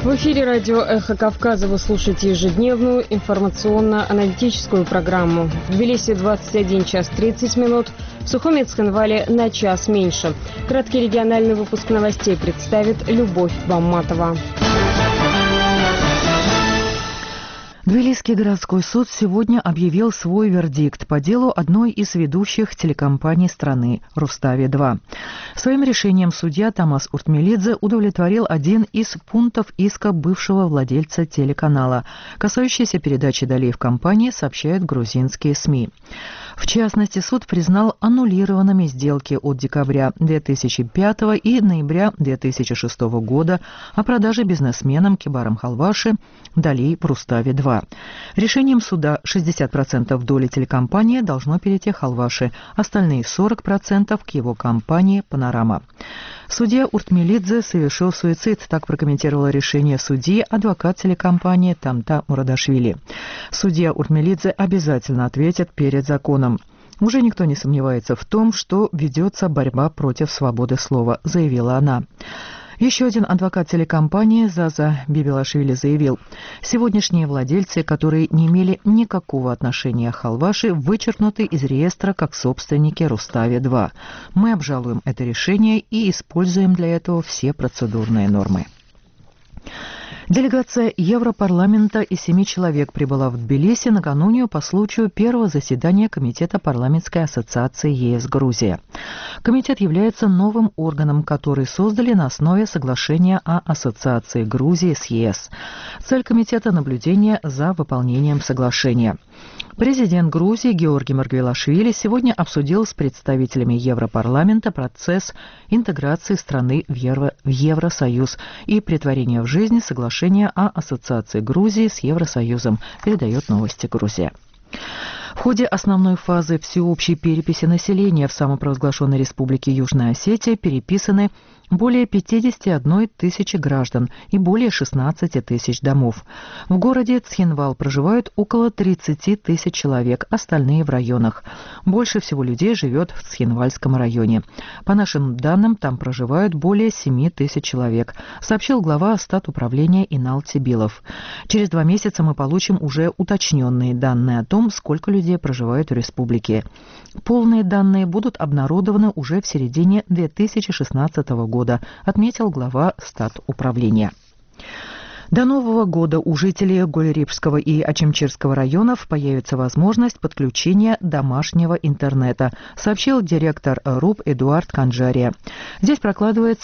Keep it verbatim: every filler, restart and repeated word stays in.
В эфире радио «Эхо Кавказа» вы слушаете ежедневную информационно-аналитическую программу. В Тбилиси двадцать один час тридцать минут, в Сухуми и Цхинвале на час меньше. Краткий региональный выпуск новостей представит Любовь Бамматова. Тбилисский городской суд сегодня объявил свой вердикт по делу одной из ведущих телекомпаний страны – Рустави-два. Своим решением судья Тамас Уртмелидзе удовлетворил один из пунктов иска бывшего владельца телеканала, касающийся передачи долей в компании, сообщают грузинские СМИ. В частности, суд признал аннулированными сделки от декабря две тысячи пятого и ноября две тысячи шестого года о продаже бизнесменам Кибаром Халваши долей в Рустави-два. Решением суда шестьдесят процентов доли телекомпании должно перейти Халваши, остальные сорок процентов к его компании «Панорама». Судья Уртмелидзе совершил суицид, так прокомментировала решение судьи адвокат телекомпании Тамта Мурадашвили. Судья Уртмелидзе обязательно ответит перед законом. Уже никто не сомневается в том, что ведется борьба против свободы слова, заявила она. Еще один адвокат телекомпании Заза Бибилашвили заявил, сегодняшние владельцы, которые не имели никакого отношения к Халваши, вычеркнуты из реестра как собственники Рустави-два. Мы обжалуем это решение и используем для этого все процедурные нормы. Делегация Европарламента из семи человек прибыла в Тбилиси накануне по случаю первого заседания Комитета парламентской ассоциации ЕС-Грузия. Комитет является новым органом, который создали на основе соглашения о ассоциации Грузии с ЕС. Цель комитета – наблюдение за выполнением соглашения. Президент Грузии Георгий Маргвелашвили сегодня обсудил с представителями Европарламента процесс интеграции страны в, Евро, в Евросоюз и претворения в жизнь соглашения о ассоциации Грузии с Евросоюзом, передает новости Грузия. В ходе основной фазы всеобщей переписи населения в самопровозглашенной республике Южная Осетия переписаны более пятьдесят одна тысяча граждан и более шестнадцать тысяч домов. В городе Цхинвал проживают около тридцать тысяч человек, остальные в районах. Больше всего людей живет в Цхинвальском районе. По нашим данным, там проживают более семь тысяч человек, сообщил глава статуправления Инал Тибилов. Через два месяца мы получим уже уточненные данные о том, сколько людей проживают в республике. Полные данные будут обнародованы уже в середине две тысячи шестнадцатого года, отметил глава статуправления. До Нового года у жителей Голерипского и Ачимчирского районов появится возможность подключения домашнего интернета, сообщил директор РУП Эдуард Канджария. Здесь прокладывается